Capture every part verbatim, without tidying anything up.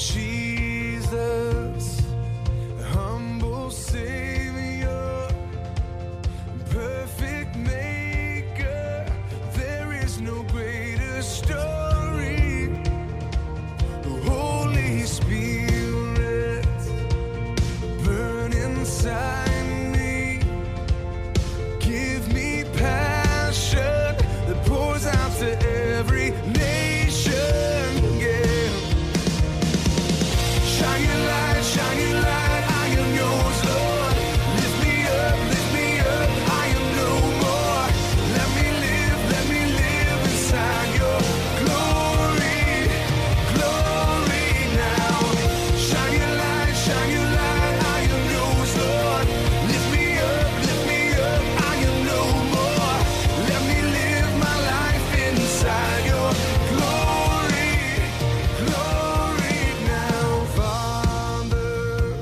Jesus, humble Savior, perfect Maker, there is no greater story. Holy Spirit, burn inside me, give me passion that pours out to every nation. Yeah. Shine your light, shine your light, I am yours, Lord. Lift me up, lift me up, I am no more. Let me live, let me live inside your glory, glory now. Shine your light, shine your light, I am yours, Lord. Lift me up, lift me up, I am no more. Let me live my life inside your glory, glory now. Father,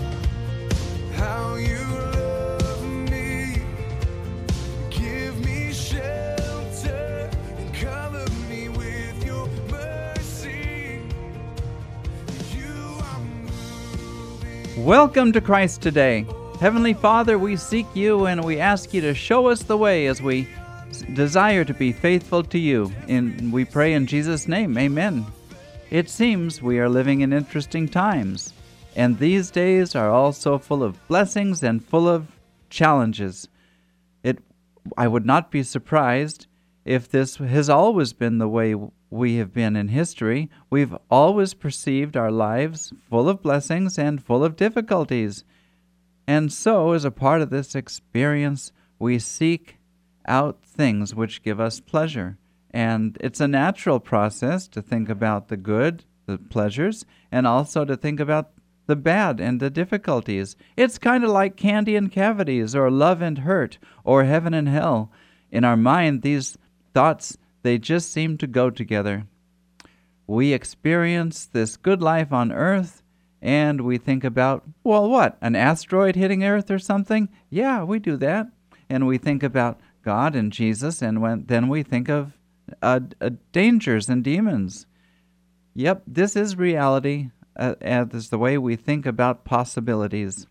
how you love me, give me shelter and cover me with your mercy. You are moving. Welcome to Christ Today. Heavenly Father, we seek you and we ask you to show us the way as we s- desire to be faithful to you. And we pray in Jesus' name, amen. It seems we are living in interesting times, and these days are also full of blessings and full of challenges. It, I would not be surprised if this has always been the way we have been in history. We've always perceived our lives full of blessings and full of difficulties. And so, as a part of this experience, we seek out things which give us pleasure. And it's a natural process to think about the good, the pleasures, and also to think about the bad and the difficulties. It's kind of like candy and cavities, or love and hurt, or heaven and hell. In our mind, these thoughts, they just seem to go together. We experience this good life on Earth, and we think about, well, what, an asteroid hitting Earth or something? Yeah, we do that. And we think about God and Jesus, and when, then we think of uh, uh, dangers and demons. Yep, this is reality, uh, as the way we think about possibilities.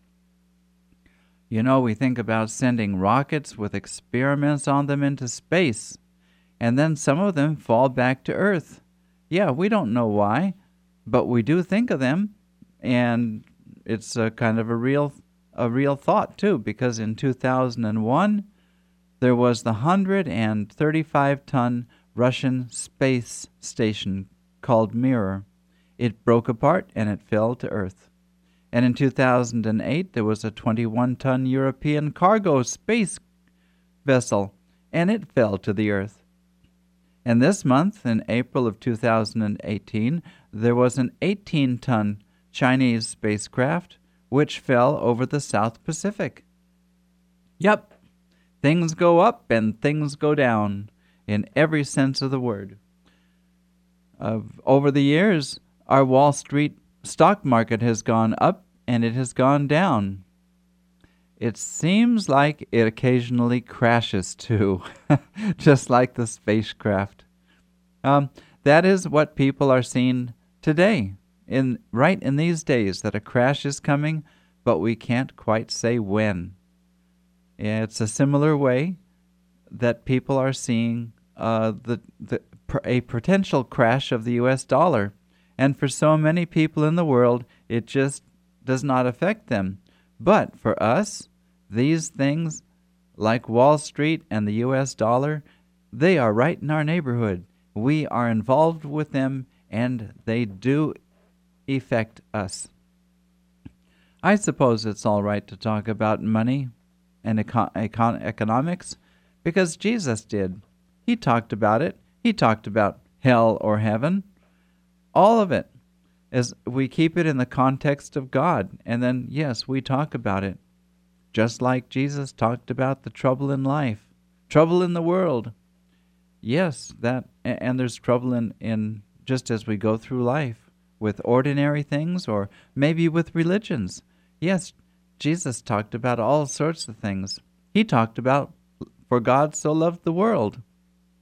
You know, we think about sending rockets with experiments on them into space, and then some of them fall back to Earth. Yeah, we don't know why, but we do think of them, and it's a kind of a real a real thought too, because in two thousand one there was the one hundred thirty-five ton Russian space station called Mir. It broke apart and it fell to Earth. And in two thousand eight there was a twenty-one ton European cargo space vessel, and it fell to the Earth. And this month, in April of two thousand eighteen, there was an eighteen ton Chinese spacecraft which fell over the South Pacific. Yep, things go up and things go down in every sense of the word. Uh, over the years, our Wall Street stock market has gone up and it has gone down. It seems like it occasionally crashes too, just like the spacecraft. Um, that is what people are seeing today, in right in these days, that a crash is coming, but we can't quite say when. It's a similar way that people are seeing uh, the, the a potential crash of the U S dollar. And for so many people in the world, it just does not affect them. But for us, these things, like Wall Street and the U S dollar, they are right in our neighborhood. We are involved with them, and they do affect us. I suppose it's all right to talk about money and econ- econ- economics, because Jesus did. He talked about it. He talked about hell or heaven. All of it, as we keep it in the context of God. And then, yes, we talk about it. Just like Jesus talked about the trouble in life, trouble in the world. Yes, that, and there's trouble in, in just as we go through life with ordinary things, or maybe with religions. Yes, Jesus talked about all sorts of things. He talked about, for God so loved the world.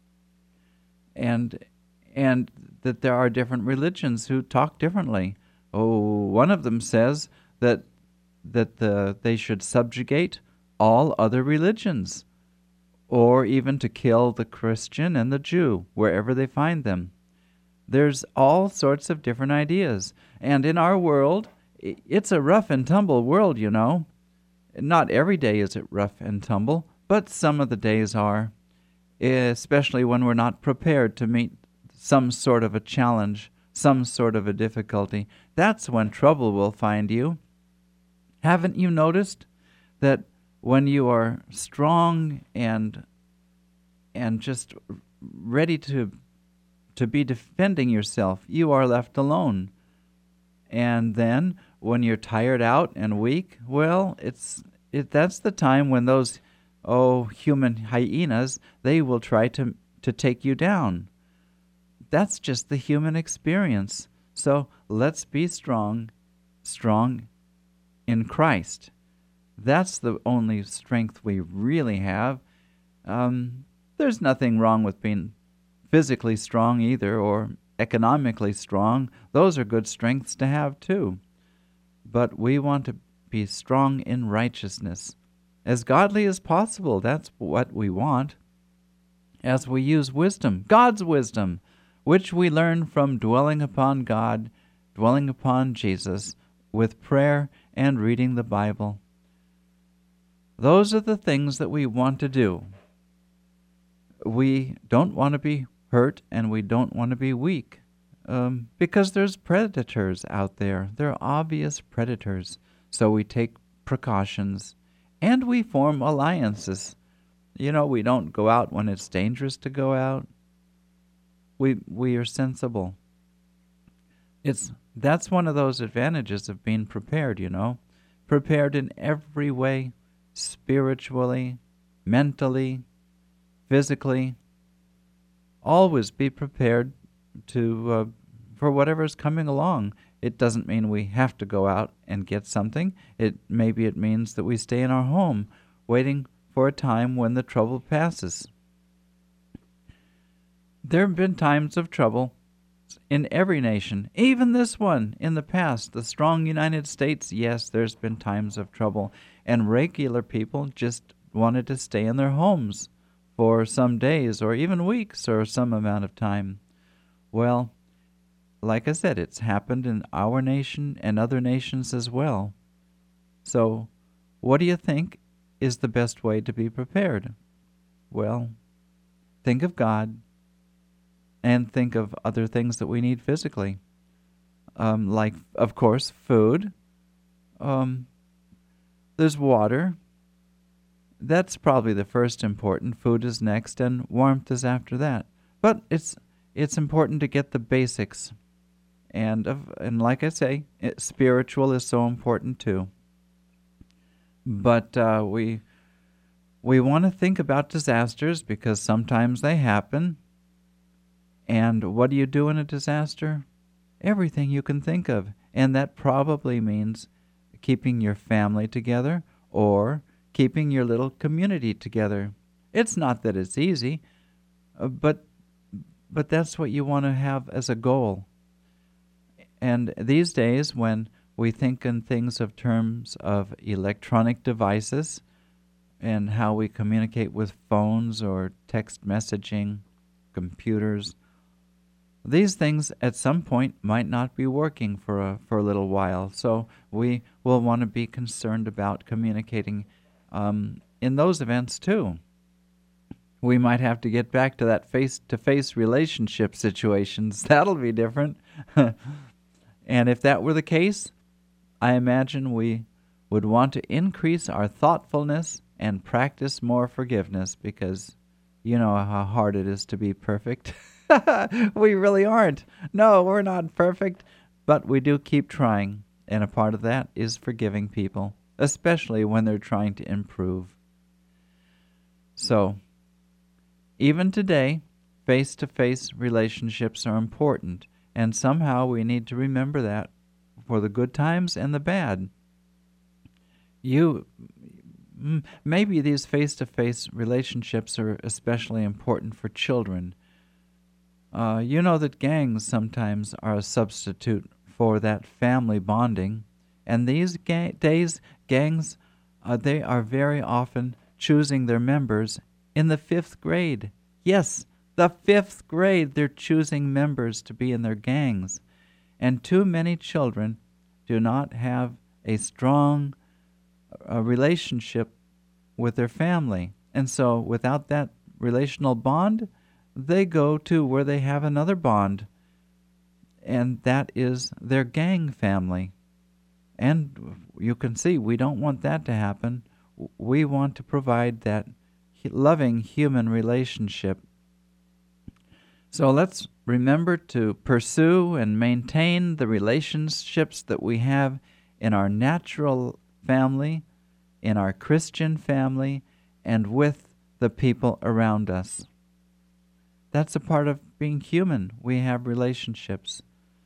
And and that there are different religions who talk differently. Oh, one of them says that that the, they should subjugate all other religions, or even to kill the Christian and the Jew wherever they find them. There's all sorts of different ideas. And in our world, it's a rough and tumble world, you know. Not every day is it rough and tumble, but some of the days are, especially when we're not prepared to meet some sort of a challenge, some sort of a difficulty. That's when trouble will find you. Haven't you noticed that when you are strong and and just ready to to be defending yourself, you are left alone? And then when you're tired out and weak, well, it's it that's the time when those oh human hyenas, they will try to to take you down. That's just the human experience. So let's be strong, strong in Christ. That's the only strength we really have. Um, there's nothing wrong with being physically strong either, or economically strong. Those are good strengths to have too. But we want to be strong in righteousness. As godly as possible, that's what we want. As we use wisdom, God's wisdom, which we learn from dwelling upon God, dwelling upon Jesus, with prayer and reading the Bible. Those are the things that we want to do. We don't want to be hurt, and we don't want to be weak, um, because there's predators out there. There are obvious predators. So we take precautions, and we form alliances. You know, we don't go out when it's dangerous to go out. We we are sensible. It's that's one of those advantages of being prepared, you know. Prepared in every way, spiritually, mentally, physically. Always be prepared to uh, for whatever's coming along. It doesn't mean we have to go out and get something. It maybe it means that we stay in our home, waiting for a time when the trouble passes. There have been times of trouble in every nation, even this one in the past. The strong United States, yes, there's been times of trouble, and regular people just wanted to stay in their homes for some days or even weeks or some amount of time. Well, like I said, it's happened in our nation and other nations as well. So, what do you think is the best way to be prepared? Well, think of God and think of other things that we need physically. Um, like, of course, food. Um, there's water. That's probably the first important. Food is next, and warmth is after that. But it's it's important to get the basics. And of, and like I say, it, spiritual is so important too. But uh, we we want to think about disasters because sometimes they happen. And what do you do in a disaster? Everything you can think of. And that probably means keeping your family together or keeping your little community together. It's not that it's easy, uh, but but that's what you want to have as a goal. And these days, when we think in things of terms of electronic devices and how we communicate with phones or text messaging, computers, these things at some point might not be working for a, for a little while. So we will want to be concerned about communicating um, in those events too. We might have to get back to that face-to-face relationship situations. That'll be different. And if that were the case, I imagine we would want to increase our thoughtfulness and practice more forgiveness because you know how hard it is to be perfect. We really aren't. No, we're not perfect, but we do keep trying, and a part of that is forgiving people, especially when they're trying to improve. So, even today, face-to-face relationships are important, and somehow we need to remember that for the good times and the bad. You, maybe these face-to-face relationships are especially important for children. Uh, you know that gangs sometimes are a substitute for that family bonding. And these ga- days, gangs, uh, they are very often choosing their members in the fifth grade. Yes, the fifth grade, they're choosing members to be in their gangs. And too many children do not have a strong uh, relationship with their family. And so without that relational bond, they go to where they have another bond, and that is their gang family. And you can see we don't want that to happen. We want to provide that loving human relationship. So let's remember to pursue and maintain the relationships that we have in our natural family, in our Christian family, and with the people around us. That's a part of being human. We have relationships.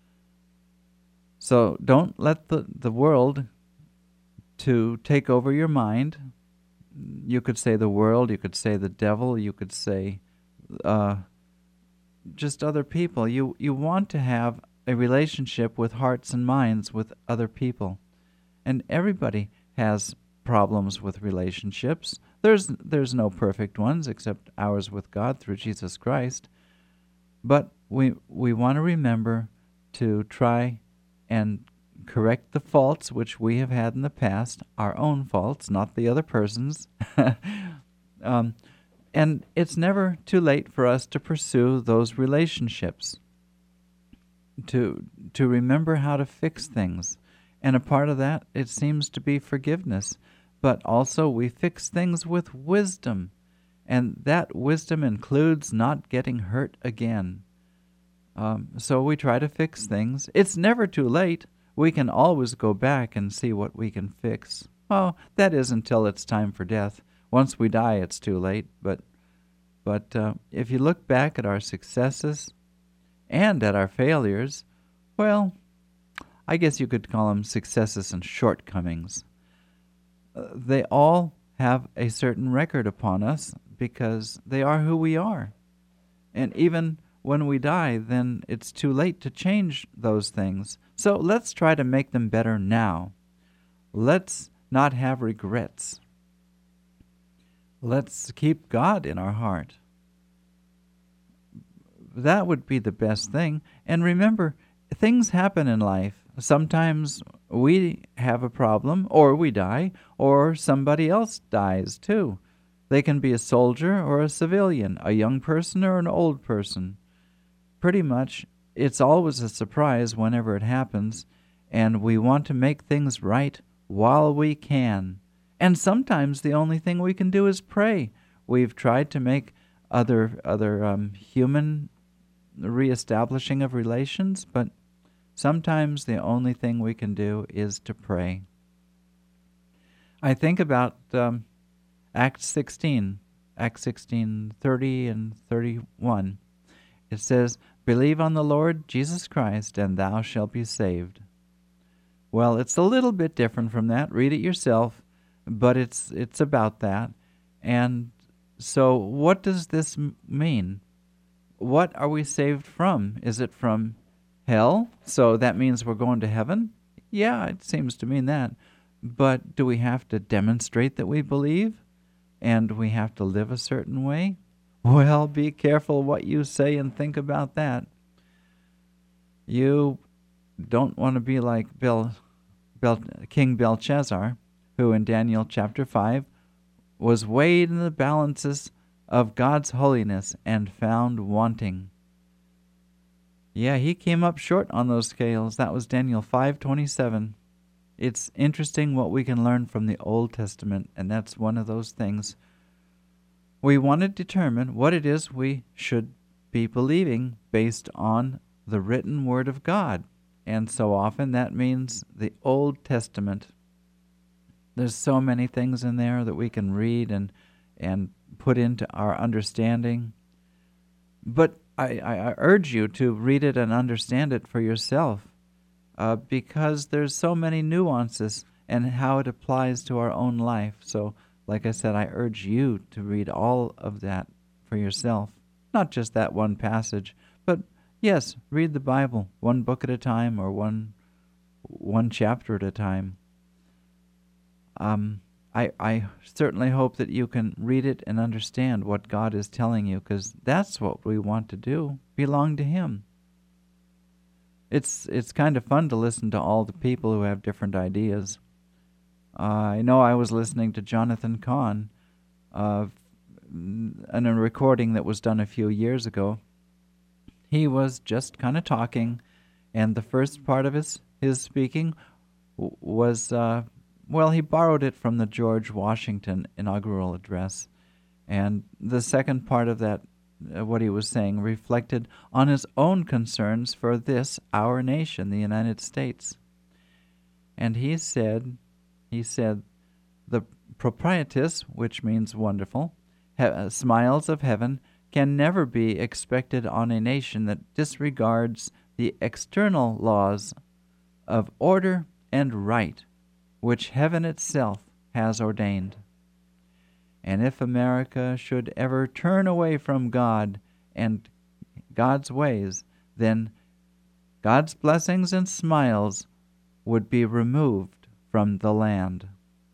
So don't let the, the world to take over your mind. You could say the world, you could say the devil, you could say uh, just other people. You, you want to have a relationship with hearts and minds with other people. And everybody has problems with relationships. There's there's no perfect ones except ours with God through Jesus Christ. But we we want to remember to try and correct the faults which we have had in the past, our own faults, not the other person's. um, and it's never too late for us to pursue those relationships, to to remember how to fix things. And a part of that, it seems to be forgiveness. But also we fix things with wisdom. And that wisdom includes not getting hurt again. Um, so we try to fix things. It's never too late. We can always go back and see what we can fix. Oh, that is until it's time for death. Once we die, it's too late. But, but uh, if you look back at our successes and at our failures, well, I guess you could call them successes and shortcomings. Uh, they all have a certain record upon us because they are who we are. And even when we die, then it's too late to change those things. So let's try to make them better now. Let's not have regrets. Let's keep God in our heart. That would be the best thing. And remember, things happen in life. Sometimes we have a problem, or we die, or somebody else dies too. They can be a soldier or a civilian, a young person or an old person. Pretty much, it's always a surprise whenever it happens, and we want to make things right while we can. And sometimes the only thing we can do is pray. We've tried to make other other um, human reestablishing of relations, but sometimes the only thing we can do is to pray. I think about um, Acts sixteen, Acts sixteen, thirty and thirty-one. It says, "Believe on the Lord Jesus Christ, and thou shalt be saved." Well, it's a little bit different from that. Read it yourself, but it's it's about that. And so what does this m- mean? What are we saved from? Is it from hell? So that means we're going to heaven? Yeah, it seems to mean that. But do we have to demonstrate that we believe? And we have to live a certain way? Well, be careful what you say and think about that. You don't want to be like Bel, Bel, King Belshazzar, who in Daniel chapter five was weighed in the balances of God's holiness and found wanting. Yeah, he came up short on those scales. That was Daniel five twenty-seven. It's interesting what we can learn from the Old Testament, and that's one of those things. We want to determine what it is we should be believing based on the written Word of God. And so often that means the Old Testament. There's so many things in there that we can read and and put into our understanding. But I, I, I urge you to read it and understand it for yourself, uh, because there's so many nuances and how it applies to our own life. So, like I said, I urge you to read all of that for yourself, not just that one passage, but yes, read the Bible one book at a time or one one chapter at a time. Um, I, I certainly hope that you can read it and understand what God is telling you, because that's what we want to do, belong to Him. It's it's kind of fun to listen to all the people who have different ideas. Uh, I know I was listening to Jonathan Cahn uh, in a recording that was done a few years ago. He was just kind of talking, and the first part of his, his speaking w- was... Uh, Well, he borrowed it from the George Washington inaugural address, and the second part of that, uh, what he was saying, reflected on his own concerns for this, our nation, the United States. And he said, he said, the propitious, which means wonderful, he- smiles of heaven can never be expected on a nation that disregards the external laws of order and right, which heaven itself has ordained. And if America should ever turn away from God and God's ways, then God's blessings and smiles would be removed from the land.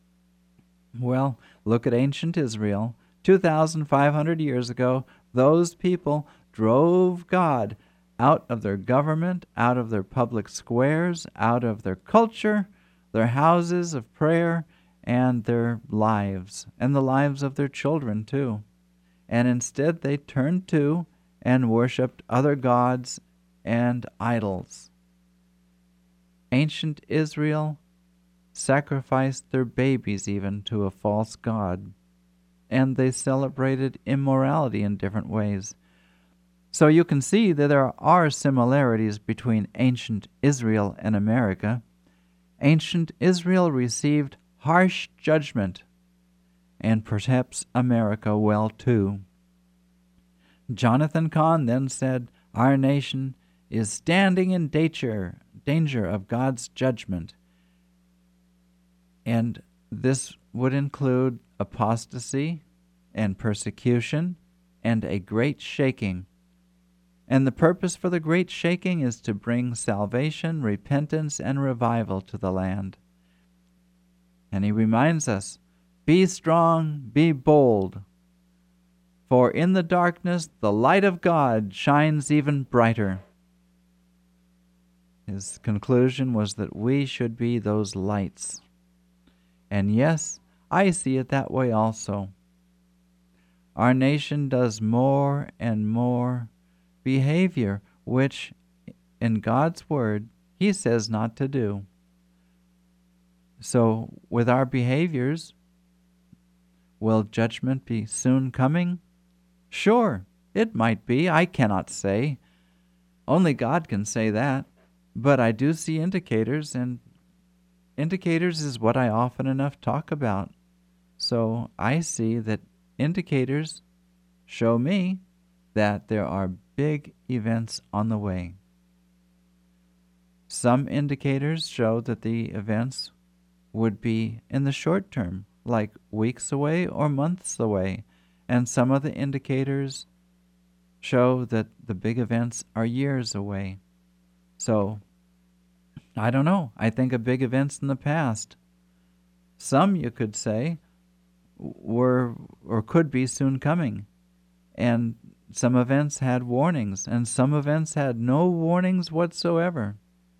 Well, look at ancient Israel. two thousand five hundred years ago, those people drove God out of their government, out of their public squares, out of their culture, their houses of prayer, and their lives, and the lives of their children too. And instead they turned to and worshipped other gods and idols. Ancient Israel sacrificed their babies even to a false god, and they celebrated immorality in different ways. So you can see that there are similarities between ancient Israel and America. Ancient Israel received harsh judgment, and perhaps America will too. Jonathan Cahn then said, our nation is standing in danger, danger of God's judgment. And this would include apostasy and persecution and a great shaking. And the purpose for the great shaking is to bring salvation, repentance, and revival to the land. And he reminds us, be strong, be bold, for in the darkness the light of God shines even brighter. His conclusion was that we should be those lights. And yes, I see it that way also. Our nation does more and more behavior which, in God's word, He says not to do. So, with our behaviors, will judgment be soon coming? Sure, it might be. I cannot say. Only God can say that. But I do see indicators, and indicators is what I often enough talk about. So I see that indicators show me that there are big events on the way. Some indicators show that the events would be in the short term, like weeks away or months away, and some of the indicators show that the big events are years away. So, I don't know. I think of big events in the past. Some, you could say, were or could be soon coming, and some events had warnings, and some events had no warnings whatsoever.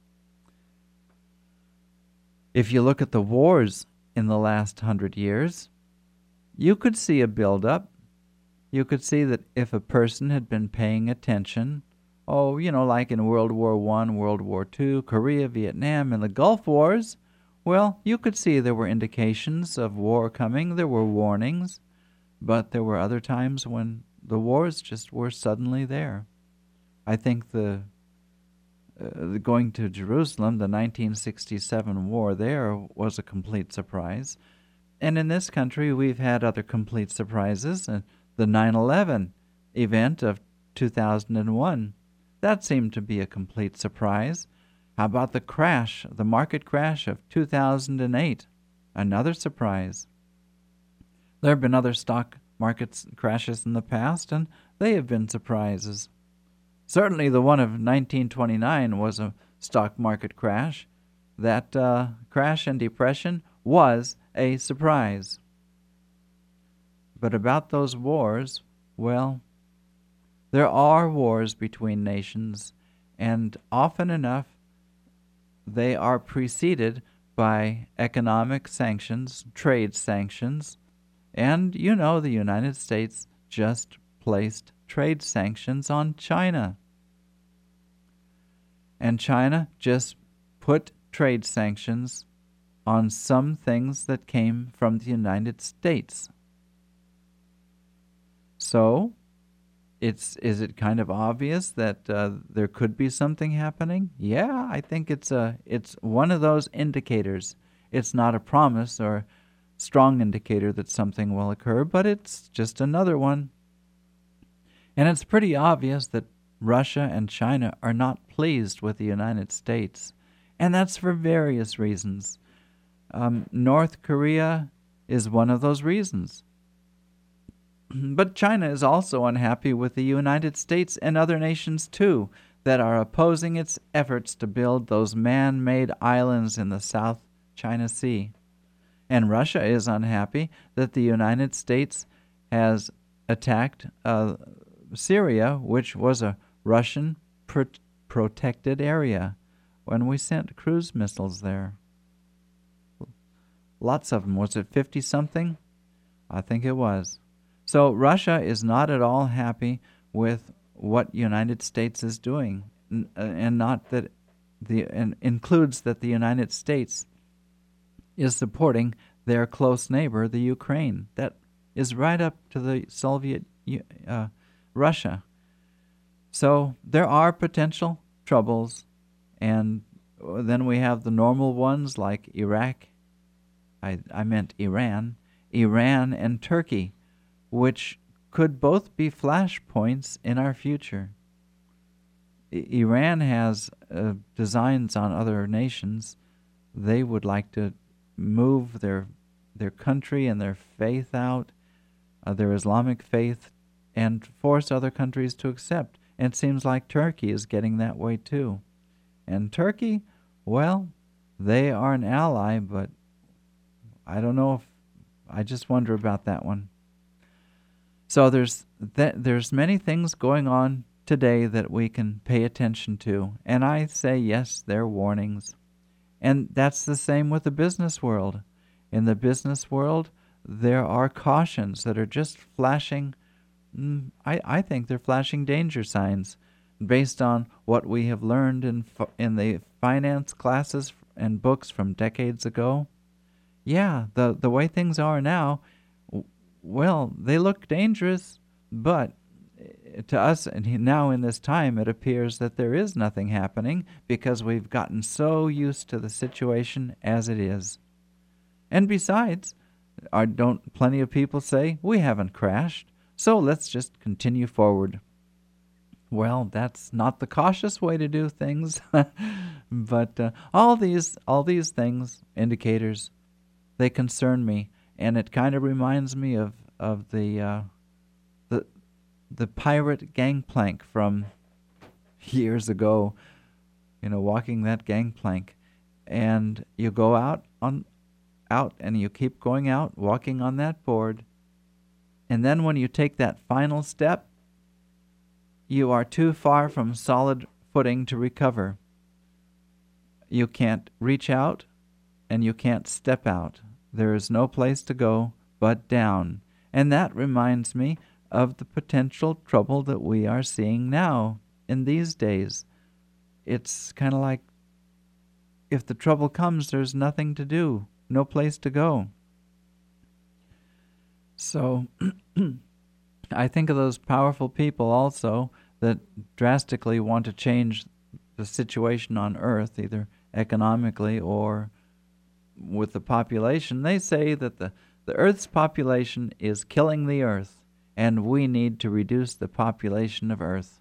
If you look at the wars in the last hundred years, you could see a build-up. You could see that if a person had been paying attention, oh, you know, like in World War One, World War Two, Korea, Vietnam, and the Gulf Wars, well, you could see there were indications of war coming. There were warnings, but there were other times when the wars just were suddenly there. I think the, uh, the going to Jerusalem, the nineteen sixty-seven war there, was a complete surprise. And in this country, we've had other complete surprises. Uh, the nine eleven event of two thousand one, that seemed to be a complete surprise. How about the crash, the market crash of two thousand eight? Another surprise. There have been other stock market crashes in the past, and they have been surprises. Certainly the one of nineteen twenty-nine was a stock market crash, that uh, crash and depression was a surprise. But about those wars, well, there are wars between nations, and often enough they are preceded by economic sanctions, trade sanctions, and you know the United States just placed trade sanctions on China. And China just put trade sanctions on some things that came from the United States. So, it's is it kind of obvious that uh, there could be something happening? Yeah, I think it's a it's one of those indicators. It's not a promise or strong indicator that something will occur, but it's just another one. And it's pretty obvious that Russia and China are not pleased with the United States, and that's for various reasons. Um, North Korea is one of those reasons. But China is also unhappy with the United States and other nations too that are opposing its efforts to build those man-made islands in the South China Sea. And Russia is unhappy that the United States has attacked uh, Syria, which was a Russian pro- protected area, when we sent cruise missiles there. Lots of them. Was it fifty-something? I think it was. So Russia is not at all happy with what United States is doing, and not that the and includes that the United States is supporting their close neighbor, the Ukraine. That is right up to the Soviet uh, Russia. So there are potential troubles, and then we have the normal ones like Iraq. I I meant Iran, Iran and Turkey, which could both be flashpoints in our future. I- Iran has uh, designs on other nations. They would like to move their their country and their faith out, uh, their Islamic faith, and force other countries to accept. And it seems like Turkey is getting that way too. And Turkey, well, they are an ally, but I don't know if, I just wonder about that one. So there's th- there's many things going on today that we can pay attention to. And I say, yes, they're warnings. And that's the same with the business world. In the business world, there are cautions that are just flashing, mm, I, I think they're flashing danger signs based on what we have learned in f- in the finance classes and books from decades ago. Yeah, the, the way things are now, well, they look dangerous, but to us and now in this time, it appears that there is nothing happening because we've gotten so used to the situation as it is. And besides, are, don't plenty of people say, we haven't crashed, so let's just continue forward. Well, that's not the cautious way to do things, but uh, all these all these things, indicators, they concern me, and it kind of reminds me of of the uh, the the pirate gangplank from years ago. You know, walking that gangplank, and you go out on out, and you keep going out, walking on that board, and then when you take that final step, you are too far from solid footing to recover. You can't reach out, and you can't step out. There is no place to go but down. And that reminds me of the potential trouble that we are seeing now in these days. It's kind of like if the trouble comes, there's nothing to do, no place to go. So I think of those powerful people also that drastically want to change the situation on Earth, either economically or with the population. They say that the, the Earth's population is killing the Earth, and we need to reduce the population of Earth.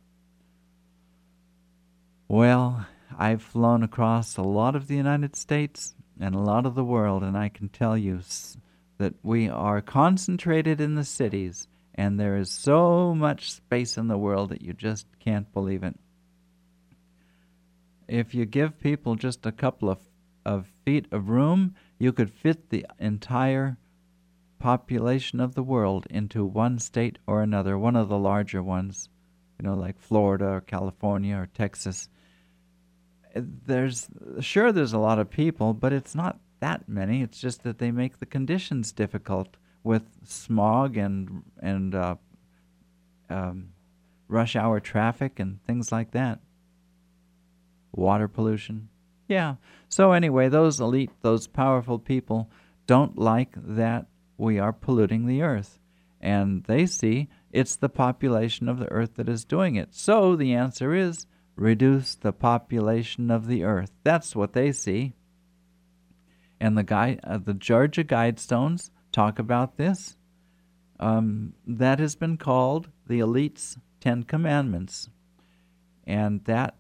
Well, I've flown across a lot of the United States and a lot of the world, and I can tell you that we are concentrated in the cities, and there is so much space in the world that you just can't believe it. If you give people just a couple of of feet of room, you could fit the entire population of the world into one state or another, one of the larger ones, you know, like Florida or California or Texas. There's sure there's a lot of people, but it's not that many. It's just that they make the conditions difficult with smog and and uh, um, rush hour traffic and things like that. Water pollution. Yeah. So anyway, those elite, those powerful people don't like that we are polluting the earth. And they see it's the population of the earth that is doing it. So the answer is reduce the population of the earth. That's what they see. And the guy, uh, the Georgia Guidestones talk about this. Um, that has been called the elite's Ten Commandments. And that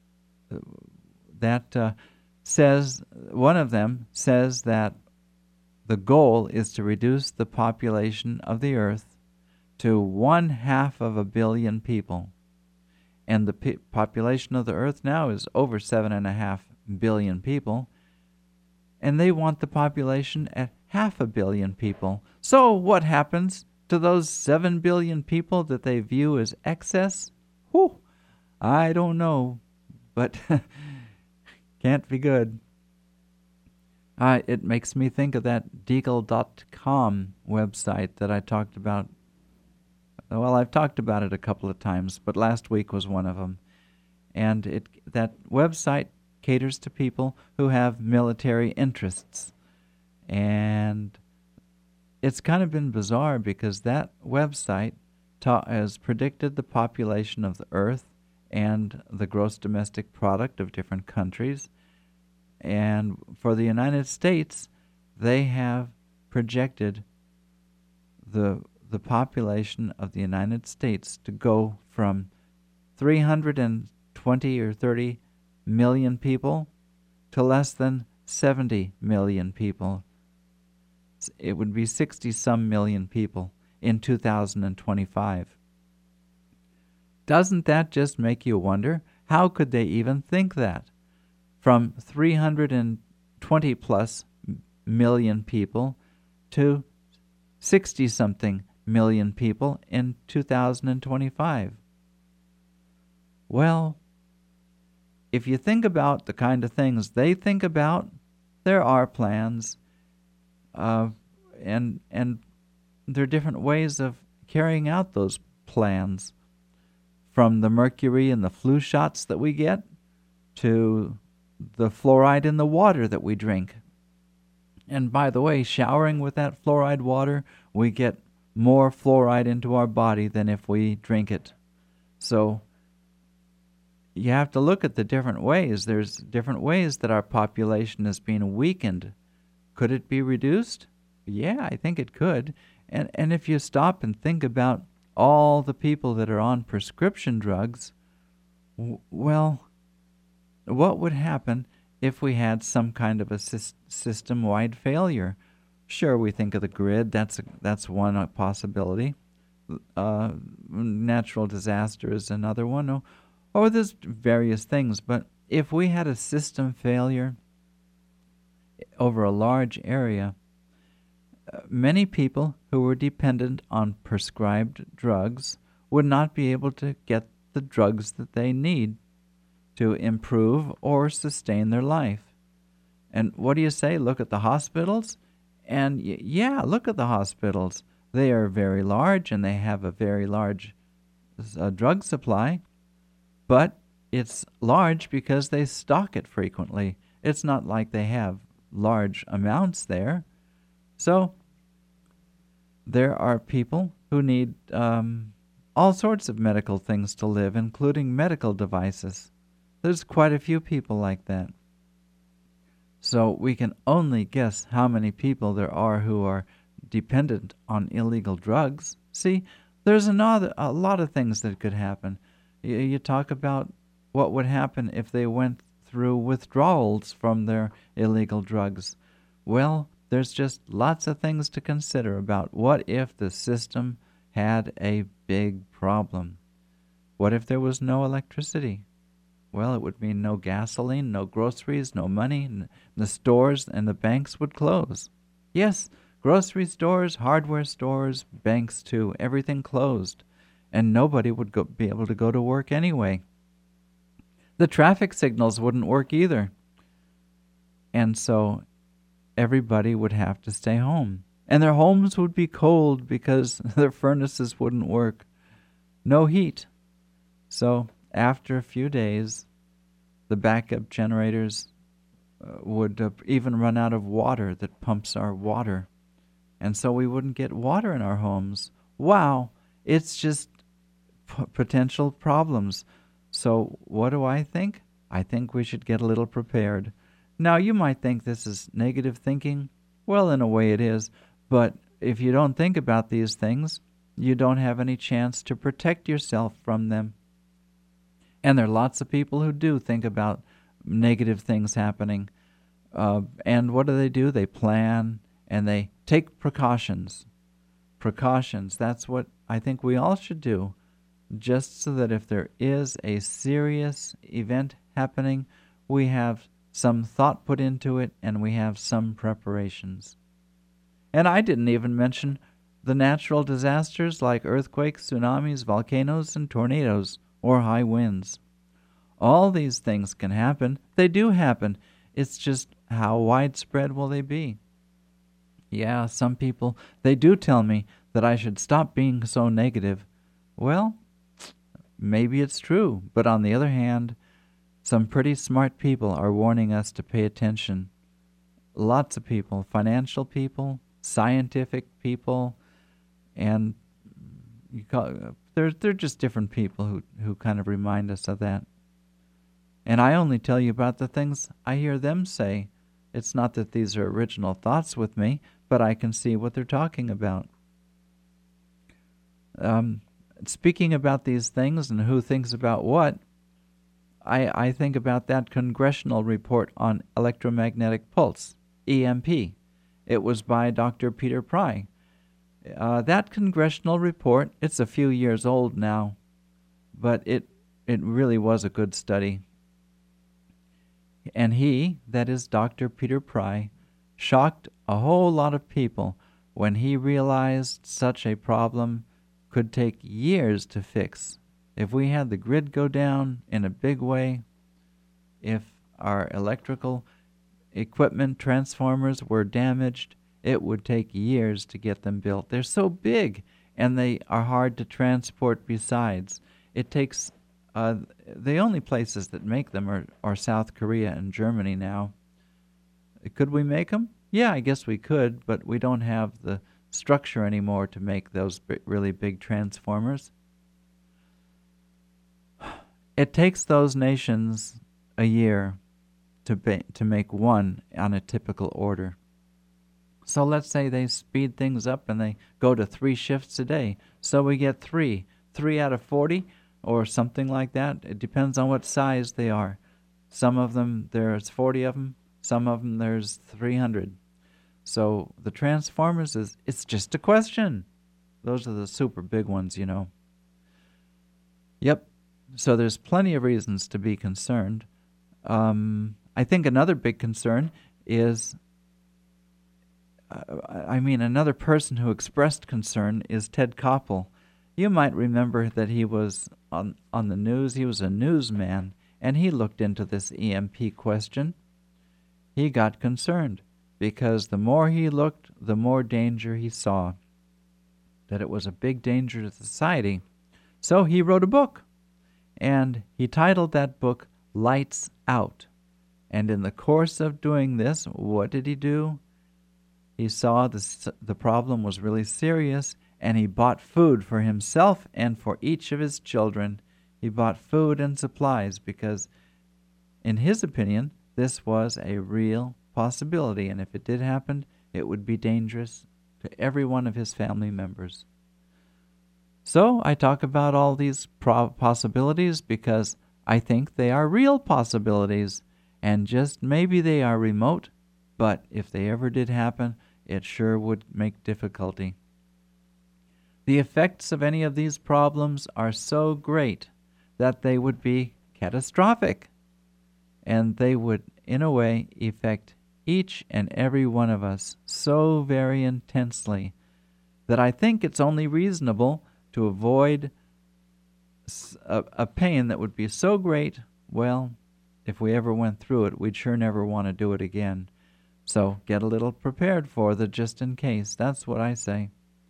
that uh, says, one of them says that the goal is to reduce the population of the earth to one half of a billion people. And the pe- population of the earth now is over seven and a half billion people. And they want the population at half a billion people. So what happens to those seven billion people that they view as excess? Whew, I don't know, but can't be good. Uh, it makes me think of that Deagle dot com website that I talked about. Well, I've talked about it a couple of times, but last week was one of them. And it that website caters to people who have military interests. And it's kind of been bizarre because that website ta- has predicted the population of the earth and the gross domestic product of different countries. And for the United States, they have projected the the population of the United States to go from three hundred twenty or thirty million people to less than seventy million people. It would be sixty some million people in two thousand twenty-five. Doesn't that just make you wonder, how could they even think that? From three hundred twenty plus million people to sixty something million people in two thousand twenty-five. Well, if you think about the kind of things they think about, there are plans, uh, and and there are different ways of carrying out those plans, from the mercury in the flu shots that we get to the fluoride in the water that we drink. And by the way, showering with that fluoride water, we get more fluoride into our body than if we drink it. So you have to look at the different ways. There's different ways that our population is being weakened. Could it be reduced? Yeah, I think it could. And and if you stop and think about all the people that are on prescription drugs, w- well, what would happen if we had some kind of a sy- system-wide failure? Sure, we think of the grid. That's a, that's one uh, possibility. Uh, natural disaster is another one. Or, or there's various things. But if we had a system failure over a large area, uh, many people who were dependent on prescribed drugs would not be able to get the drugs that they need to improve or sustain their life. And what do you say? Look at the hospitals? And y- yeah, look at the hospitals. They are very large and they have a very large uh, drug supply, but it's large because they stock it frequently. It's not like they have large amounts there. So there are people who need um, all sorts of medical things to live, including medical devices. There's quite a few people like that. So we can only guess how many people there are who are dependent on illegal drugs. See, there's another, a lot of things that could happen. You, you talk about what would happen if they went through withdrawals from their illegal drugs. Well, there's just lots of things to consider about what if the system had a big problem. What if there was no electricity? Well, it would mean no gasoline, no groceries, no money, and the stores and the banks would close. Yes, grocery stores, hardware stores, banks too, everything closed, and nobody would go, be able to go to work anyway. The traffic signals wouldn't work either. And so everybody would have to stay home. And their homes would be cold because their furnaces wouldn't work. No heat. So after a few days, the backup generators uh, would uh, even run out of water that pumps our water. And so we wouldn't get water in our homes. Wow, it's just p- potential problems. So what do I think? I think we should get a little prepared. Now, you might think this is negative thinking. Well, in a way it is. But if you don't think about these things, you don't have any chance to protect yourself from them. And there are lots of people who do think about negative things happening. Uh, and what do they do? They plan and they take precautions. Precautions, that's what I think we all should do. Just so that if there is a serious event happening, we have some thought put into it and we have some preparations. And I didn't even mention the natural disasters like earthquakes, tsunamis, volcanoes, and tornadoes, or high winds. All these things can happen. They do happen. It's just how widespread will they be? Yeah, some people, they do tell me that I should stop being so negative. Well, maybe it's true, but on the other hand, some pretty smart people are warning us to pay attention. Lots of people, financial people, scientific people, and you call, they're, they're just different people who, who kind of remind us of that. And I only tell you about the things I hear them say. It's not that these are original thoughts with me, but I can see what they're talking about. Um, speaking about these things and who thinks about what, I, I think about that congressional report on electromagnetic pulse, E M P. It was by Doctor Peter Pry. Uh, that congressional report, it's a few years old now, but it it really was a good study. And he, that is Doctor Peter Pry, shocked a whole lot of people when he realized such a problem could take years to fix. If we had the grid go down in a big way, if our electrical equipment transformers were damaged, it would take years to get them built. They're so big, and they are hard to transport besides. It takes, uh, the only places that make them are, are South Korea and Germany now. Could we make them? Yeah, I guess we could, but we don't have the structure anymore to make those b- really big transformers. It takes those nations a year to ba- to make one on a typical order. So let's say they speed things up and they go to three shifts a day. So we get three, three out of forty or something like that. It depends on what size they are. Some of them, there's forty of them. Some of them, there's three hundred. So the transformers, is it's just a question. Those are the super big ones, you know. Yep. So there's plenty of reasons to be concerned. Um, I think another big concern is, uh, I mean, another person who expressed concern is Ted Koppel. You might remember that he was on, on the news. He was a newsman, and he looked into this E M P question. He got concerned because the more he looked, the more danger he saw, that it was a big danger to society. So he wrote a book. And he titled that book, Lights Out. And in the course of doing this, what did he do? He saw this, the problem was really serious, and he bought food for himself and for each of his children. He bought food and supplies because, in his opinion, this was a real possibility. And if it did happen, it would be dangerous to every one of his family members. So I talk about all these pro- possibilities because I think they are real possibilities, and just maybe they are remote, but if they ever did happen, it sure would make difficulty. The effects of any of these problems are so great that they would be catastrophic. And they would, in a way, affect each and every one of us so very intensely that I think it's only reasonable to avoid a, a pain that would be so great, well, if we ever went through it, we'd sure never want to do it again. So get a little prepared for the just in case. That's what I say.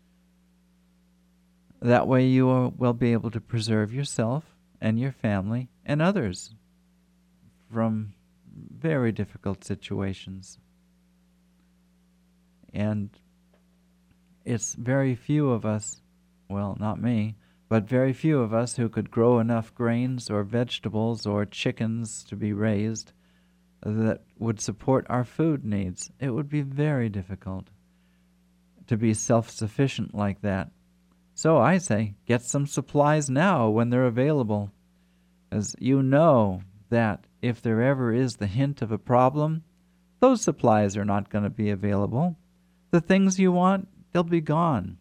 That way you will be able to preserve yourself and your family and others from very difficult situations. And it's very few of us, well, not me, but very few of us who could grow enough grains or vegetables or chickens to be raised that would support our food needs. It would be very difficult to be self-sufficient like that. So I say, get some supplies now when they're available, as you know that if there ever is the hint of a problem, those supplies are not going to be available. The things you want, they'll be gone.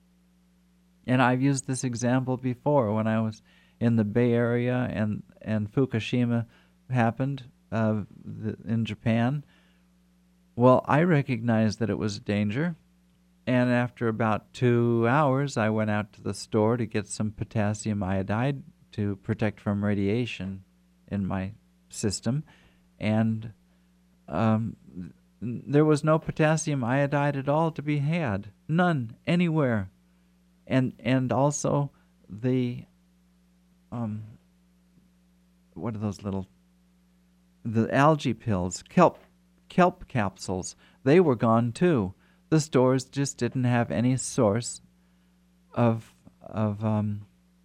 And I've used this example before when I was in the Bay Area and, and Fukushima happened uh, the, in Japan. Well, I recognized that it was a danger. And after about two hours, I went out to the store to get some potassium iodide to protect from radiation in my system. And um, there was no potassium iodide at all to be had. None, anywhere. And and also the, um, what are those little, the algae pills, kelp, kelp capsules, they were gone too. The stores just didn't have any source of of um,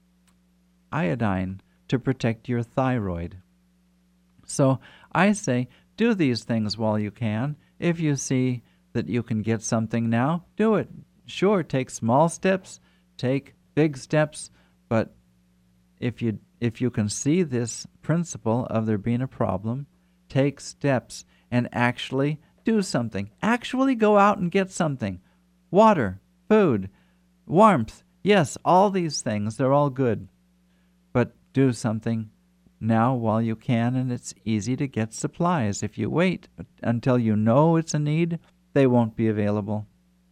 iodine to protect your thyroid. So I say, do these things while you can. If you see that you can get something now, do it. Sure, take small steps, take big steps, but if you if you can see this principle of there being a problem, take steps and actually do something. Actually go out and get something. Water, food, warmth. Yes, all these things, they're all good. But do something now while you can, and it's easy to get supplies. If you wait until you know it's a need, they won't be available.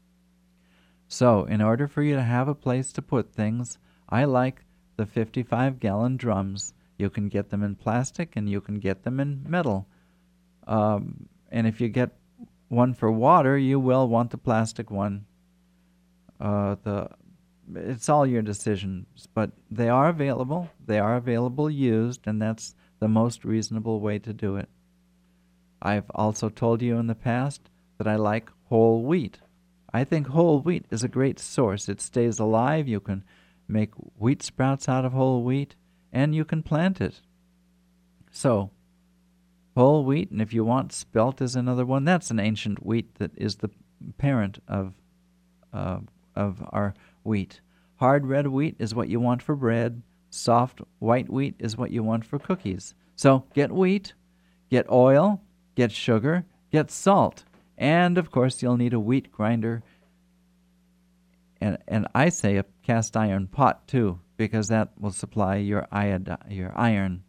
So, in order for you to have a place to put things, I like the fifty-five gallon drums. You can get them in plastic and you can get them in metal. Um, and if you get one for water, you will want the plastic one. Uh, the it's all your decisions, but they are available. They are available used, and that's the most reasonable way to do it. I've also told you in the past that I like whole wheat. I think whole wheat is a great source. It stays alive. You can make wheat sprouts out of whole wheat, and you can plant it. So, whole wheat, and if you want, spelt is another one. That's an ancient wheat that is the parent of uh, of our wheat. Hard red wheat is what you want for bread. Soft white wheat is what you want for cookies. So get wheat, get oil, get sugar, get salt, and of course you'll need a wheat grinder. And and I say a cast iron pot too, because that will supply your iod- your iron.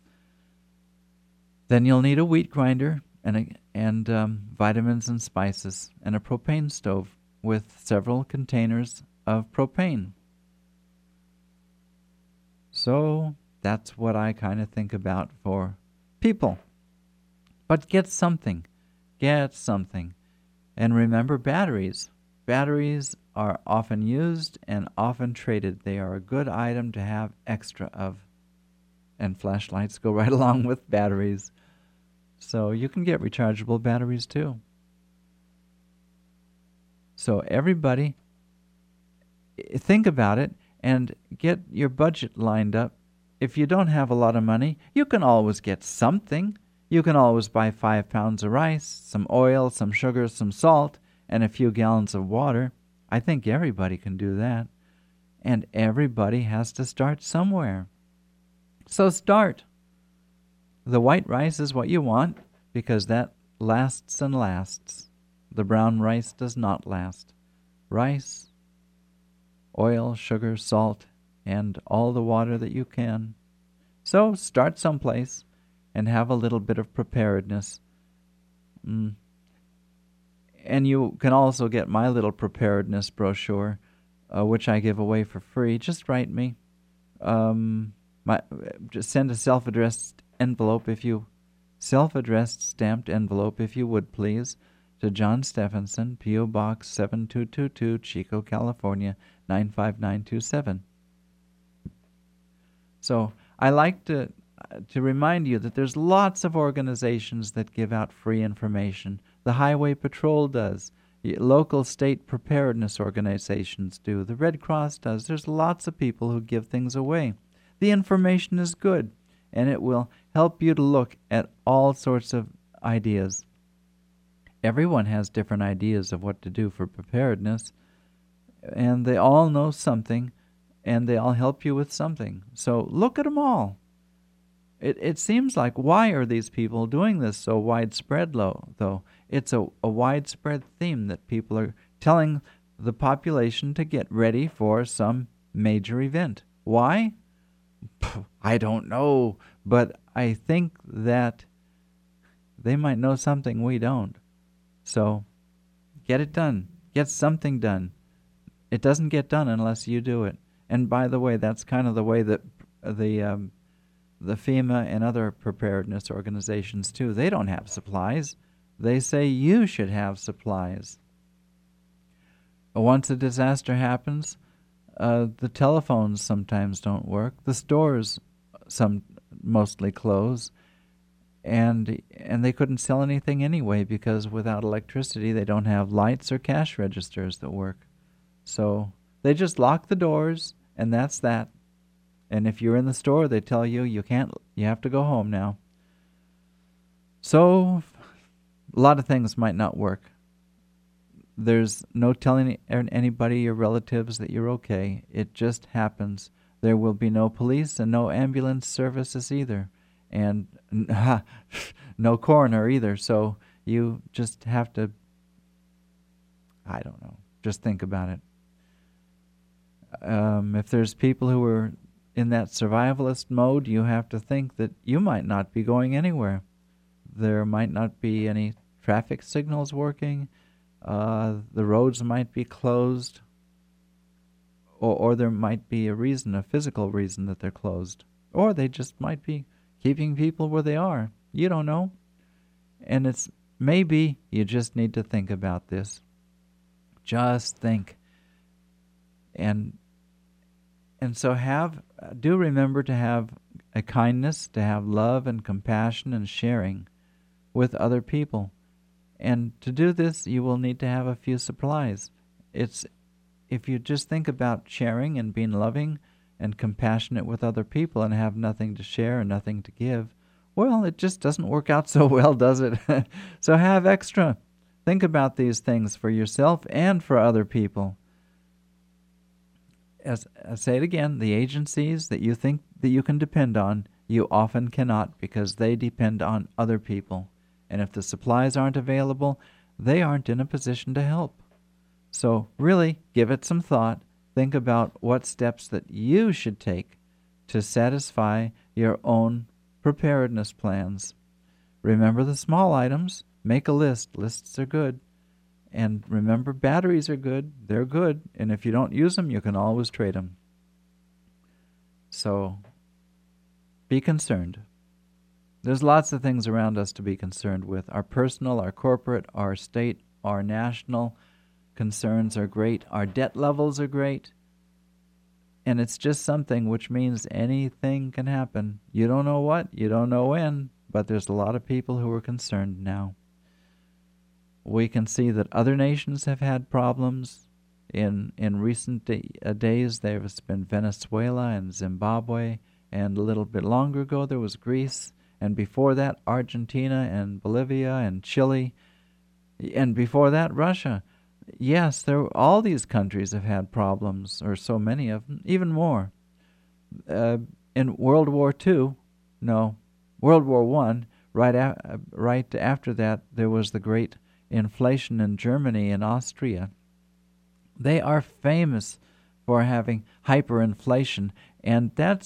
Then you'll need a wheat grinder and a, and um, vitamins and spices and a propane stove with several containers of propane. So that's what I kind of think about for people. But get something. Get something. And remember batteries. Batteries are often used and often traded. They are a good item to have extra of. And flashlights go right along with batteries. So you can get rechargeable batteries too. So everybody, think about it and get your budget lined up. If you don't have a lot of money, you can always get something. You can always buy five pounds of rice, some oil, some sugar, some salt, and a few gallons of water. I think everybody can do that. And everybody has to start somewhere. So start. The white rice is what you want because that lasts and lasts. The brown rice does not last. Rice, oil, sugar, salt, and all the water that you can. So start someplace and have a little bit of preparedness. Mm. And you can also get my little preparedness brochure, uh, which I give away for free. Just write me. Um, my, just send a self-addressed envelope if you, self-addressed stamped envelope if you would, please, to John Stephenson, P O. Box seven two two two, Chico, California, nine five nine two seven. So I like to to remind you that there's lots of organizations that give out free information. The Highway Patrol does. Local state preparedness organizations do. The Red Cross does. There's lots of people who give things away. The information is good, and it will help you to look at all sorts of ideas. Everyone has different ideas of what to do for preparedness, and they all know something, and they all help you with something. So look at them all. It it seems like, why are these people doing this so widespread, though? It's a, a widespread theme that people are telling the population to get ready for some major event. Why? I don't know, but I think that they might know something we don't. So get it done. Get something done. It doesn't get done unless you do it. And by the way, that's kind of the way that the um, the FEMA and other preparedness organizations too, they don't have supplies. They say you should have supplies. Once a disaster happens, uh, the telephones sometimes don't work. The stores some mostly close. And and they couldn't sell anything anyway because without electricity they don't have lights or cash registers that work. So they just lock the doors, and that's that. And if you're in the store, they tell you you can't, you have to go home now. So a lot of things might not work. There's no telling anybody, your relatives, that you're okay. It just happens. There will be no police and no ambulance services either. And no coroner either. So you just have to, I don't know, just think about it. Um, if there's people who are in that survivalist mode, you have to think that you might not be going anywhere. There might not be any traffic signals working. Uh, the roads might be closed. Or, or there might be a reason, a physical reason that they're closed. Or they just might be keeping people where they are. You don't know. And it's maybe you just need to think about this. Just think. And and so have do remember to have a kindness, to have love and compassion and sharing with other people. And to do this, you will need to have a few supplies. It's if you just think about sharing and being loving and compassionate with other people and have nothing to share and nothing to give, well, it just doesn't work out so well, does it? So have extra. Think about these things for yourself and for other people. As I say it again, the agencies that you think that you can depend on, you often cannot because they depend on other people. And if the supplies aren't available, they aren't in a position to help. So really, give it some thought. Think about what steps that you should take to satisfy your own preparedness plans. Remember the small items. Make a list. Lists are good. And remember, batteries are good. They're good. And if you don't use them, you can always trade them. So be concerned. There's lots of things around us to be concerned with. Our personal, our corporate, our state, our national concerns are great. Our debt levels are great. And it's just something which means anything can happen. You don't know what, you don't know when, but there's a lot of people who are concerned now. We can see that other nations have had problems. In in recent day, uh, days, there's been Venezuela and Zimbabwe, and a little bit longer ago there was Greece, and before that Argentina and Bolivia and Chile, and before that Russia. Yes, there all these countries have had problems, or so many of them, even more. Uh, in World War Two, no, World War One, right a, right after that, there was the great inflation in Germany and Austria. They are famous for having hyperinflation, and that's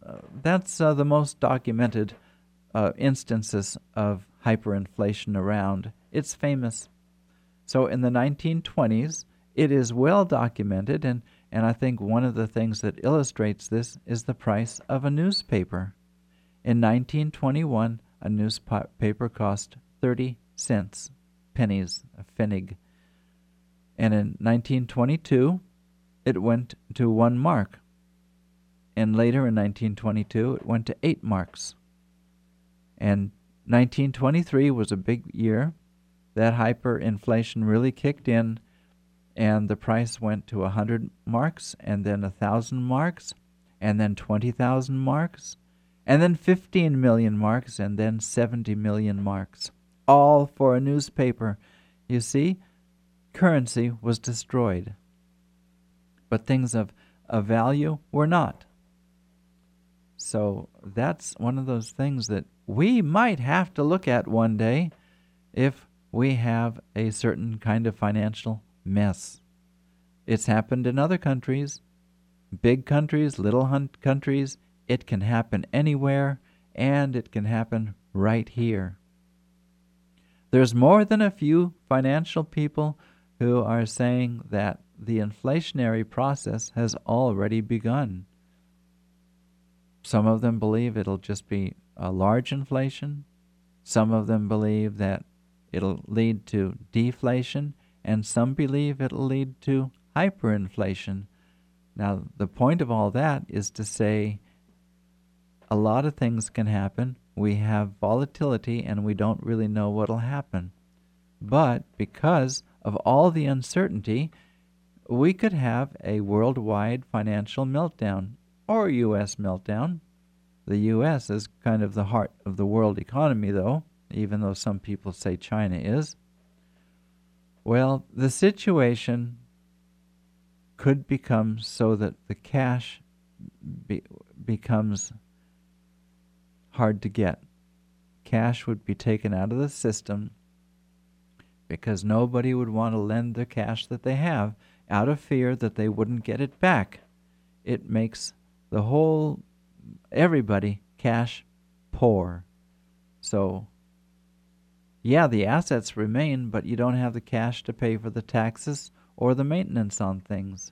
uh, that's uh, the most documented uh, instances of hyperinflation around. It's famous. So in the nineteen twenties, it is well documented, and, and I think one of the things that illustrates this is the price of a newspaper. In nineteen twenty-one, a newspaper cost thirty cents, pennies, a pfennig. And in nineteen twenty-two, it went to one mark. And later in nineteen twenty-two, it went to eight marks. And nineteen twenty-three was a big year. That hyperinflation really kicked in, and the price went to one hundred marks, and then one thousand marks, and then twenty thousand marks, and then fifteen million marks, and then seventy million marks, all for a newspaper. You see, currency was destroyed, but things of, of value were not. So that's one of those things that we might have to look at one day if we have a certain kind of financial mess. It's happened in other countries, big countries, little hun- countries. It can happen anywhere, and it can happen right here. There's more than a few financial people who are saying that the inflationary process has already begun. Some of them believe it'll just be a large inflation. Some of them believe that it'll lead to deflation, and some believe it'll lead to hyperinflation. Now, the point of all that is to say a lot of things can happen. We have volatility, and we don't really know what'll happen. But because of all the uncertainty, we could have a worldwide financial meltdown, or a U S meltdown. The U S is kind of the heart of the world economy, though, even though some people say China is. Well, the situation could become so that the cash be, becomes hard to get. Cash would be taken out of the system because nobody would want to lend the cash that they have out of fear that they wouldn't get it back. It makes the whole, everybody, cash poor. So, yeah, the assets remain, but you don't have the cash to pay for the taxes or the maintenance on things.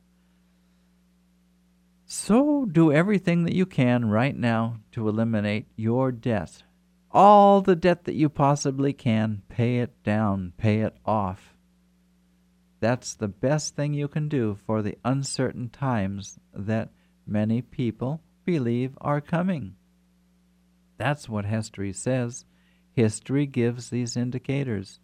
So do everything that you can right now to eliminate your debt. All the debt that you possibly can, pay it down, pay it off. That's the best thing you can do for the uncertain times that many people believe are coming. That's what history says. History gives these indicators.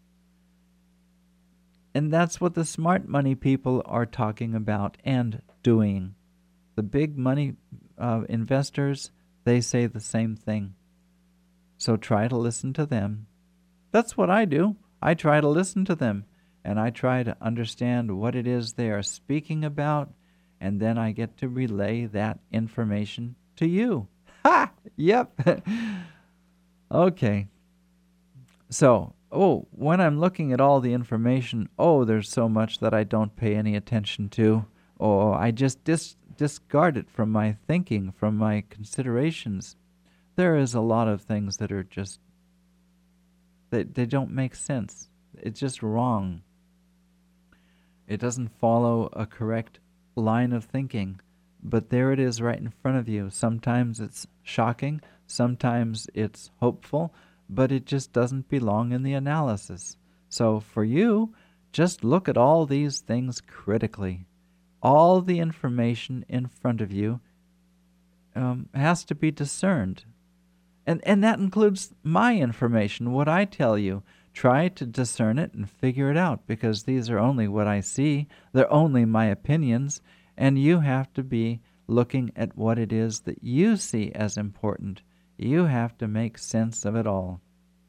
And that's what the smart money people are talking about and doing. The big money uh, investors, they say the same thing. So try to listen to them. That's what I do. I try to listen to them, and I try to understand what it is they are speaking about, and then I get to relay that information to you. Ha! Yep. Okay. So, oh, when I'm looking at all the information, oh, there's so much that I don't pay any attention to. Oh, I just dis- discard it from my thinking, from my considerations. There is a lot of things that are just, they, they don't make sense. It's just wrong. It doesn't follow a correct line of thinking, but there it is right in front of you. Sometimes it's shocking, sometimes it's hopeful, but it just doesn't belong in the analysis. So for you, just look at all these things critically. All the information in front of you um, has to be discerned. And, and that includes my information, what I tell you. Try to discern it and figure it out, because these are only what I see. They're only my opinions, and you have to be looking at what it is that you see as important. You have to make sense of it all.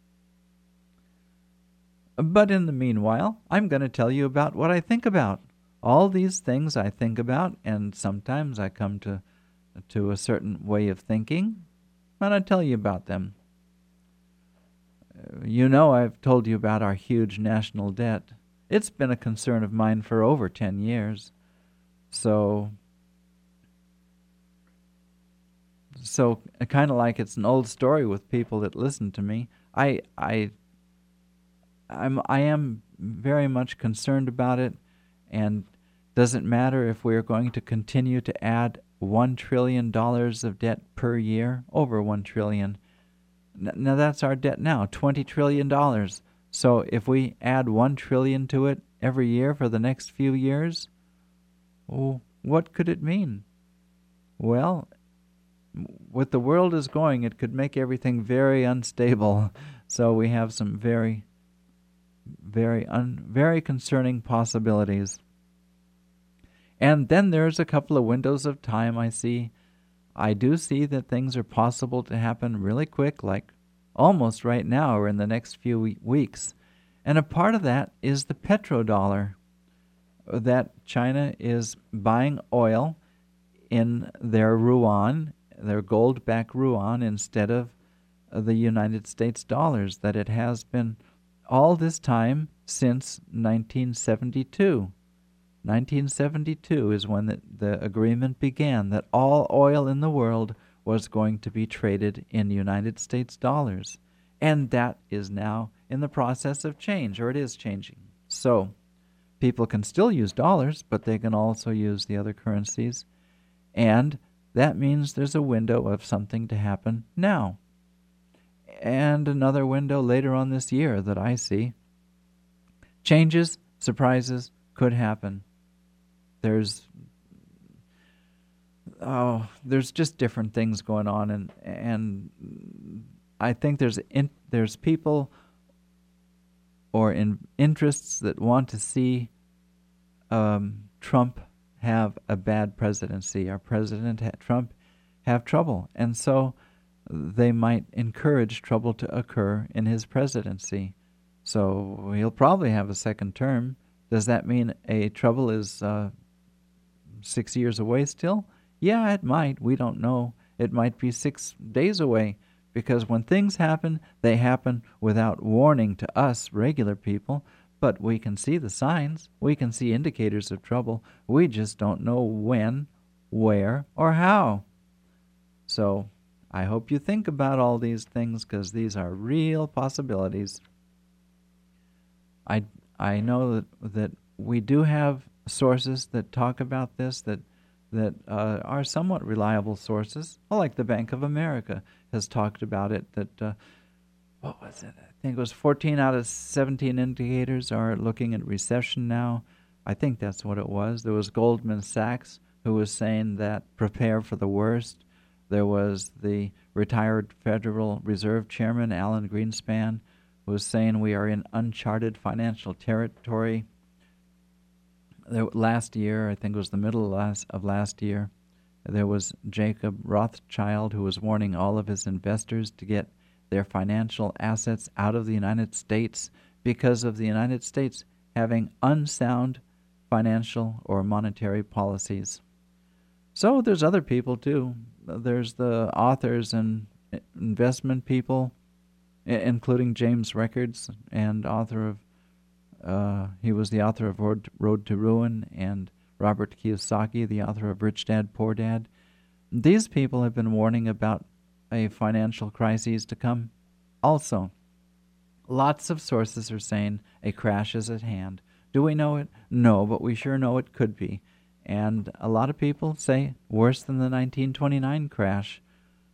But in the meanwhile, I'm going to tell you about what I think about. All these things I think about, and sometimes I come to, to a certain way of thinking, and I tell you about them. You know, I've told you about our huge national debt. It's been a concern of mine for over ten years. So, so kind of like it's an old story with people that listen to me. I I I'm I am very much concerned about it, and doesn't matter if we're going to continue to add one trillion dollars of debt per year, over one trillion. N- Now that's our debt now, twenty trillion dollars. So if we add one trillion to it every year for the next few years, oh, what could it mean? Well, with the world is going, it could make everything very unstable. So we have some very, very, un, very concerning possibilities. And then there's a couple of windows of time I see. I do see that things are possible to happen really quick, like almost right now or in the next few we- weeks. And a part of that is the petrodollar, that China is buying oil in their yuan, their gold-backed yuan, instead of uh, the United States dollars that it has been all this time since nineteen seventy-two. nineteen seventy-two is when the, the agreement began that all oil in the world was going to be traded in United States dollars. And that is now in the process of change, or it is changing. So people can still use dollars, but they can also use the other currencies. And that means there's a window of something to happen now. And another window later on this year that I see. Changes, surprises could happen. There's oh, there's just different things going on, and and I think there's in, there's people or in interests that want to see um, Trump have a bad presidency, our president ha- Trump have trouble, and so they might encourage trouble to occur in his presidency. So he'll probably have a second term. Does that mean a trouble is uh, six years away still? Yeah, it might. We don't know. It might be six days away, because when things happen, they happen without warning to us regular people, but we can see the signs. We can see indicators of trouble. We just don't know when, where, or how. So I hope you think about all these things, because these are real possibilities. I, I know that, that we do have sources that talk about this that that uh, are somewhat reliable sources. Well, like the Bank of America has talked about it, that, uh, what was it? I think it was fourteen out of seventeen indicators are looking at recession now. I think that's what it was. There was Goldman Sachs, who was saying that prepare for the worst. There was the retired Federal Reserve Chairman, Alan Greenspan, who was saying we are in uncharted financial territory. There, last year, I think it was the middle of last, of last year, there was Jacob Rothschild, who was warning all of his investors to get their financial assets out of the United States because of the United States having unsound financial or monetary policies. So there's other people too. There's the authors and investment people, including James Rickards, and author of Uh, he was the author of Road, Road to Ruin, and Robert Kiyosaki, the author of Rich Dad, Poor Dad. These people have been warning about a financial crisis to come also. Lots of sources are saying a crash is at hand. Do we know it? No, but we sure know it could be. And a lot of people say worse than the nineteen twenty-nine crash.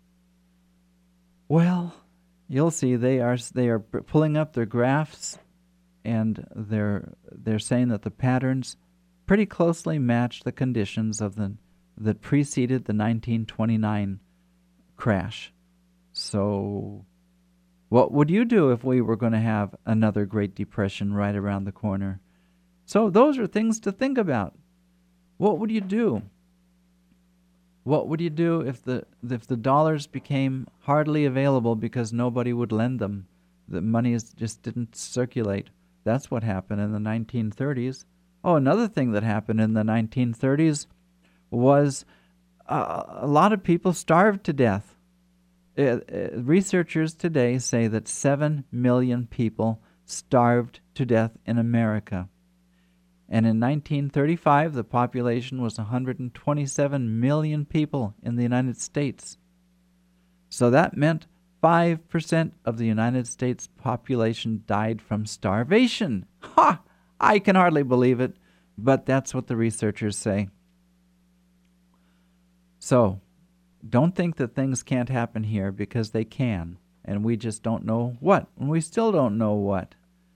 Well, you'll see they are they are pulling up their graphs, and they're they're saying that the patterns pretty closely match the conditions of the that preceded the nineteen twenty-nine crash. So what would you do if we were going to have another Great Depression right around the corner? So those are things to think about. What would you do? What would you do if the if the dollars became hardly available because nobody would lend them? The money is, just didn't circulate. That's what happened in the nineteen thirties. Oh, another thing that happened in the nineteen thirties was uh, a lot of people starved to death. Uh, uh, researchers today say that seven million people starved to death in America. And in nineteen thirty-five, the population was one hundred twenty-seven million people in the United States. So that meant five percent of the United States population died from starvation. Ha! I can hardly believe it, but that's what the researchers say. So, don't think that things can't happen here, because they can, and we just don't know what, and we still don't know what.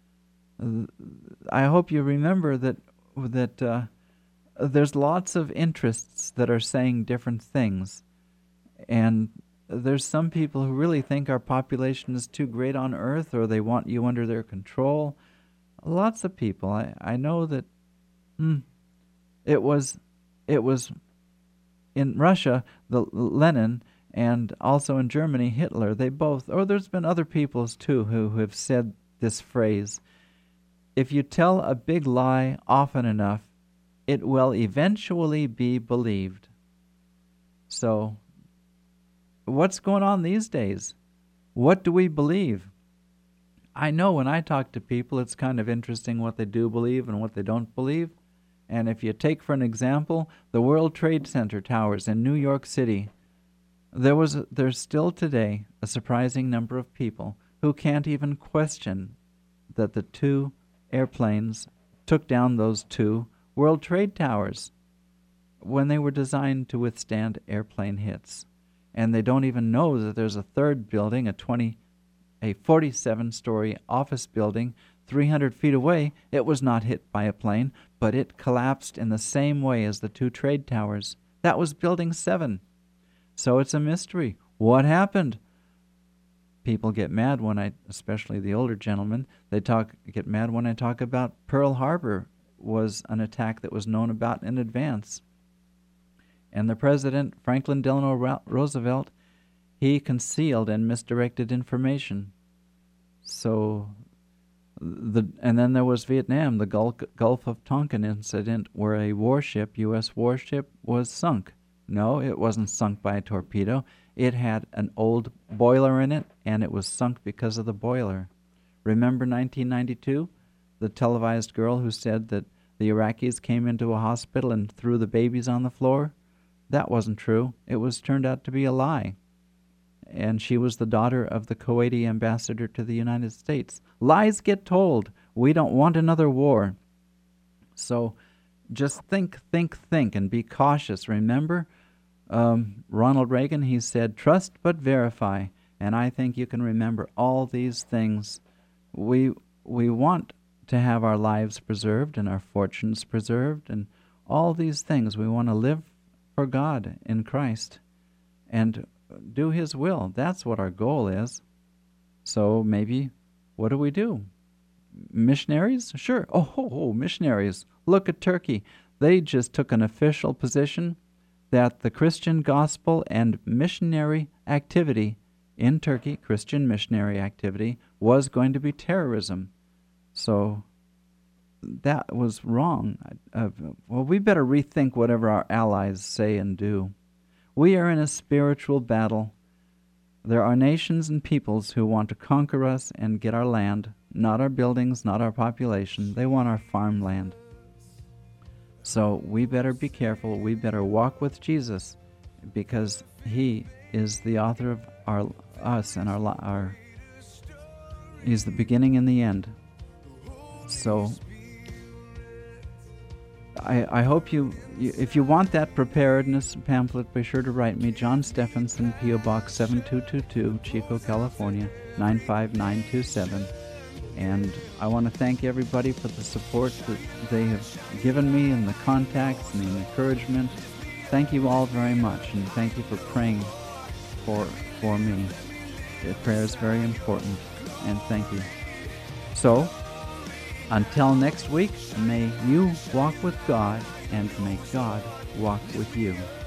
I hope you remember that that uh, there's lots of interests that are saying different things, and there's some people who really think our population is too great on Earth, or they want you under their control. Lots of people. I, I know that hmm, it was it was in Russia, the Lenin, and also in Germany, Hitler. They both, or there's been other peoples too who, who have said this phrase: if you tell a big lie often enough, it will eventually be believed. So, what's going on these days? What do we believe? I know when I talk to people, it's kind of interesting what they do believe and what they don't believe. And if you take, for an example, the World Trade Center towers in New York City, there was a, there's still today a surprising number of people who can't even question that the two airplanes took down those two World Trade Towers when they were designed to withstand airplane hits. And they don't even know that there's a third building, a twenty, a forty-seven-story office building, three hundred feet away. It was not hit by a plane, but it collapsed in the same way as the two trade towers. That was Building seven. So it's a mystery. What happened? People get mad when I, especially the older gentlemen, they talk get mad when I talk about Pearl Harbor was an attack that was known about in advance. And the president, Franklin Delano Roosevelt, he concealed and misdirected information. So, the and then there was Vietnam, the Gulf, Gulf of Tonkin incident, where a warship, U S warship, was sunk. No, it wasn't sunk by a torpedo. It had an old boiler in it, and it was sunk because of the boiler. Remember nineteen ninety-two? The televised girl who said that the Iraqis came into a hospital and threw the babies on the floor? That wasn't true. It was turned out to be a lie. And she was the daughter of the Kuwaiti ambassador to the United States. Lies get told. We don't want another war. So just think, think, think, and be cautious. Remember, um, Ronald Reagan, he said, trust but verify. And I think you can remember all these things. We we want to have our lives preserved and our fortunes preserved and all these things. We want to live for God in Christ and do His will. That's what our goal is. So maybe, what do we do? Missionaries? Sure. Oh, oh, oh, missionaries. Look at Turkey. They just took an official position that the Christian gospel and missionary activity in Turkey, Christian missionary activity, was going to be terrorism. So that was wrong. Uh, well, we better rethink whatever our allies say and do. We are in a spiritual battle. There are nations and peoples who want to conquer us and get our land, not our buildings, not our population. They want our farmland. So we better be careful. We better walk with Jesus, because He is the author of our us and our our. He's the beginning and the end. So I, I hope you, you, if you want that preparedness pamphlet, be sure to write me, John Stephenson, P O Box seven two two two, Chico, California, nine five nine two seven. And I want to thank everybody for the support that they have given me and the contacts and the encouragement. Thank you all very much, and thank you for praying for for me. Your prayer is very important, and thank you. So, until next week, may you walk with God, and may God walk with you.